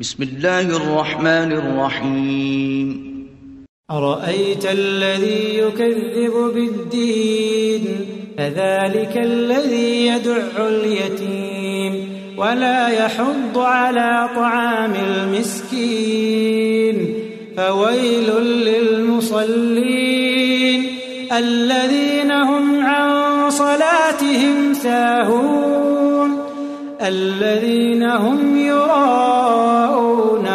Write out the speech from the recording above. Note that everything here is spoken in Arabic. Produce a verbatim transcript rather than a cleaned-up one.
بسم الله الرحمن الرحيم أرأيت الذي يكذب بالدين فذلك الذي يدع اليتيم ولا يحض على طعام المسكين فويل للمصلين الذين هم عن صلاتهم ساهون الذين هم يراءون